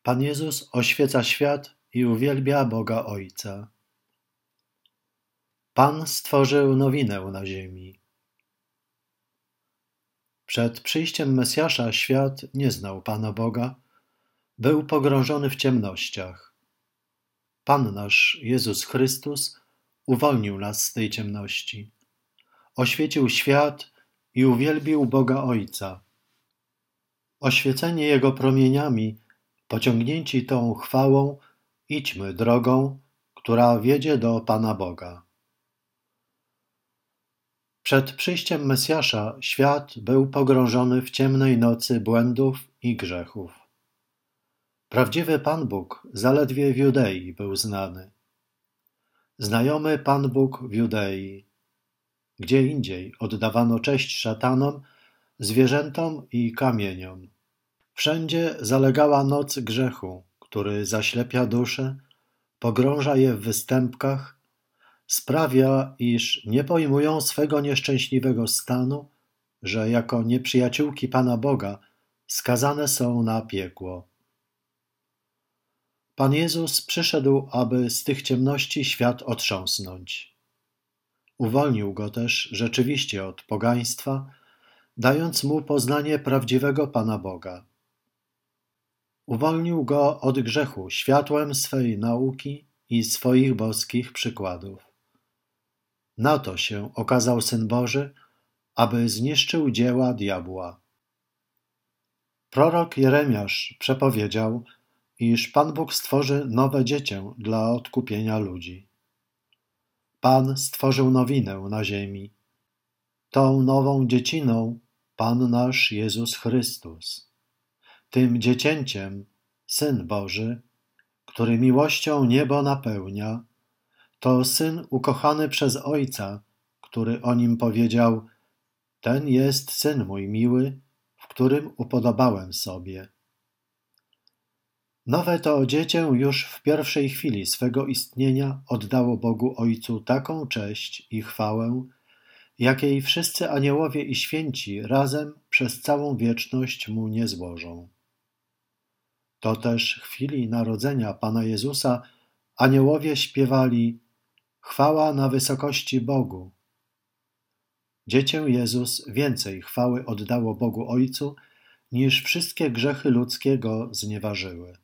Pan Jezus oświeca świat i uwielbia Boga Ojca. Pan stworzył nowinę na ziemi. Przed przyjściem Mesjasza świat nie znał Pana Boga, był pogrążony w ciemnościach. Pan nasz Jezus Chrystus uwolnił nas z tej ciemności. Oświecił świat i uwielbił Boga Ojca. Oświeceni Jego promieniami, pociągnięci tą chwałą, idźmy drogą, która wiedzie do Pana Boga. Przed przyjściem Mesjasza świat był pogrążony w ciemnej nocy błędów i grzechów. Prawdziwy Pan Bóg zaledwie w Judei był znany. Znajomy Pan Bóg w Judei. Gdzie indziej oddawano cześć szatanom, zwierzętom i kamieniom. Wszędzie zalegała noc grzechu, który zaślepia duszę, pogrąża je w występkach, sprawia, iż nie pojmują swego nieszczęśliwego stanu, że jako nieprzyjaciółki Pana Boga skazane są na piekło. Pan Jezus przyszedł, aby z tych ciemności świat otrząsnąć. Uwolnił go też rzeczywiście od pogaństwa, dając mu poznanie prawdziwego Pana Boga. Uwolnił go od grzechu światłem swej nauki i swoich boskich przykładów. Na to się okazał Syn Boży, aby zniszczył dzieła diabła. Prorok Jeremiasz przepowiedział, iż Pan Bóg stworzy nowe dziecię dla odkupienia ludzi. Pan stworzył nowinę na ziemi. Tą nową dzieciną Pan nasz Jezus Chrystus. Tym dziecięciem Syn Boży, który miłością niebo napełnia, to Syn ukochany przez Ojca, który o Nim powiedział: ten jest Syn mój miły, w którym upodobałem sobie. Nowe to dziecię już w pierwszej chwili swego istnienia oddało Bogu Ojcu taką cześć i chwałę, jakiej wszyscy aniołowie i święci razem przez całą wieczność Mu nie złożą. To też chwili narodzenia Pana Jezusa aniołowie śpiewali: chwała na wysokości Bogu. Dziecię Jezus więcej chwały oddało Bogu Ojcu, niż wszystkie grzechy ludzkie Go znieważyły.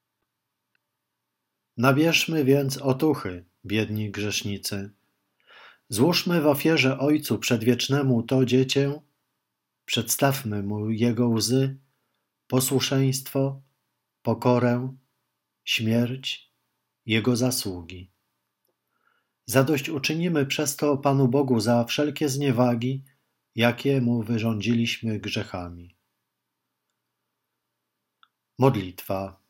Nabierzmy więc otuchy, biedni grzesznicy. Złóżmy w ofierze Ojcu Przedwiecznemu to dziecię, przedstawmy Mu Jego łzy, posłuszeństwo, pokorę, śmierć, Jego zasługi. Zadośćuczynimy przez to Panu Bogu za wszelkie zniewagi, jakie Mu wyrządziliśmy grzechami. Modlitwa.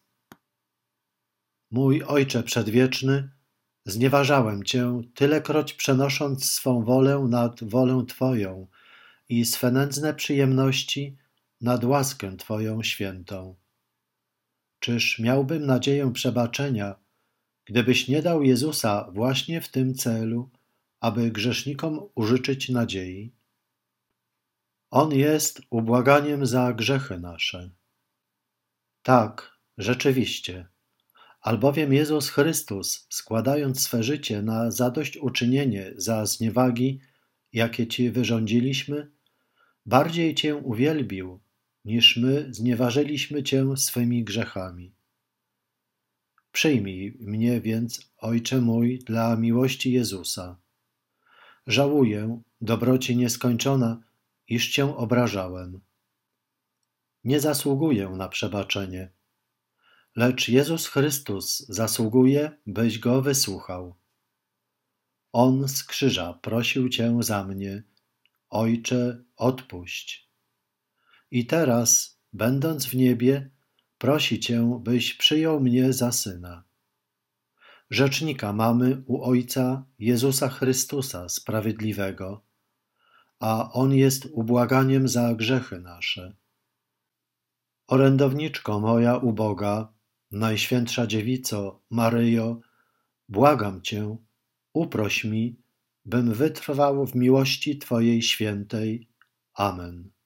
Mój Ojcze Przedwieczny, znieważałem Cię, tylekroć przenosząc swą wolę nad wolę Twoją i swe nędzne przyjemności nad łaskę Twoją świętą. Czyż miałbym nadzieję przebaczenia, gdybyś nie dał Jezusa właśnie w tym celu, aby grzesznikom użyczyć nadziei? On jest ubłaganiem za grzechy nasze. Tak, rzeczywiście, albowiem Jezus Chrystus, składając swe życie na zadośćuczynienie za zniewagi, jakie Ci wyrządziliśmy, bardziej Cię uwielbił, niż my znieważyliśmy Cię swymi grzechami. Przyjmij mnie więc, Ojcze mój, dla miłości Jezusa. Żałuję, dobroci nieskończona, iż Cię obrażałem. Nie zasługuję na przebaczenie, lecz Jezus Chrystus zasługuje, byś Go wysłuchał. On z krzyża prosił Cię za mnie: Ojcze, odpuść. I teraz, będąc w niebie, prosi Cię, byś przyjął mnie za Syna. Rzecznika mamy u Ojca Jezusa Chrystusa Sprawiedliwego, a On jest ubłaganiem za grzechy nasze. Orędowniczko moja uboga, Najświętsza Dziewico, Maryjo, błagam Cię, uproś mi, bym wytrwał w miłości Twojej świętej. Amen.